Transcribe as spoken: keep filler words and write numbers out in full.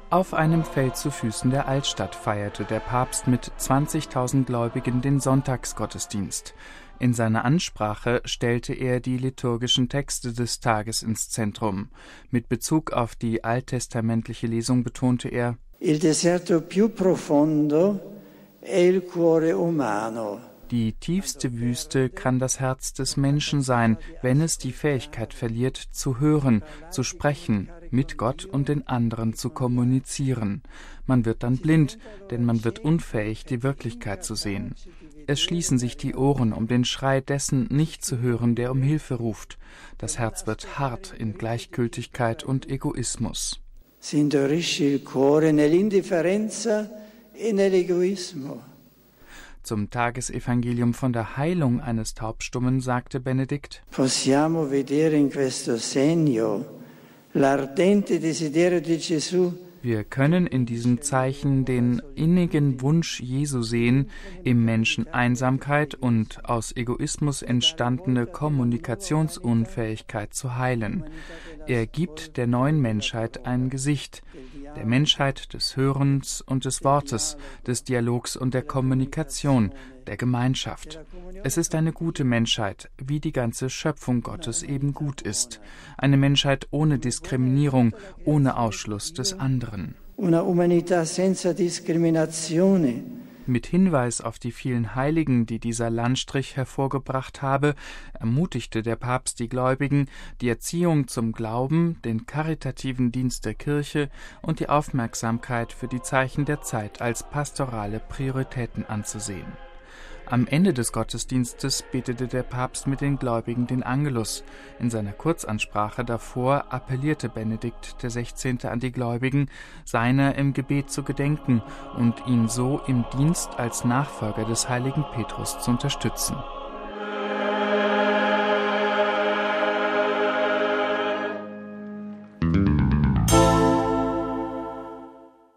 Auf einem Feld zu Füßen der Altstadt feierte der Papst mit zwanzigtausend Gläubigen den Sonntagsgottesdienst. In seiner Ansprache stellte er die liturgischen Texte des Tages ins Zentrum. Mit Bezug auf die alttestamentliche Lesung betonte er: Il deserto più profondo è il cuore umano. Die tiefste Wüste kann das Herz des Menschen sein, wenn es die Fähigkeit verliert, zu hören, zu sprechen, mit Gott und den anderen zu kommunizieren. Man wird dann blind, denn man wird unfähig, die Wirklichkeit zu sehen. Es schließen sich die Ohren, um den Schrei dessen nicht zu hören, der um Hilfe ruft. Das Herz wird hart in Gleichgültigkeit und Egoismus. Si indorisce il cuore nell'indifferenza e nell'egoismo. Zum Tagesevangelium von der Heilung eines Taubstummen sagte Benedikt: Possiamo vedere in questo segno l'ardente desiderio di Gesù. Wir können in diesem Zeichen den innigen Wunsch Jesu sehen, im Menschen Einsamkeit und aus Egoismus entstandene Kommunikationsunfähigkeit zu heilen. Er gibt der neuen Menschheit ein Gesicht, der Menschheit des Hörens und des Wortes, des Dialogs und der Kommunikation, der Gemeinschaft. Es ist eine gute Menschheit, wie die ganze Schöpfung Gottes eben gut ist. Eine Menschheit ohne Diskriminierung, ohne Ausschluss des anderen. Una umanità senza discriminazione. Mit Hinweis auf die vielen Heiligen, die dieser Landstrich hervorgebracht habe, ermutigte der Papst die Gläubigen, die Erziehung zum Glauben, den karitativen Dienst der Kirche und die Aufmerksamkeit für die Zeichen der Zeit als pastorale Prioritäten anzusehen. Am Ende des Gottesdienstes betete der Papst mit den Gläubigen den Angelus. In seiner Kurzansprache davor appellierte Benedikt der Sechzehnte an die Gläubigen, seiner im Gebet zu gedenken und ihn so im Dienst als Nachfolger des heiligen Petrus zu unterstützen.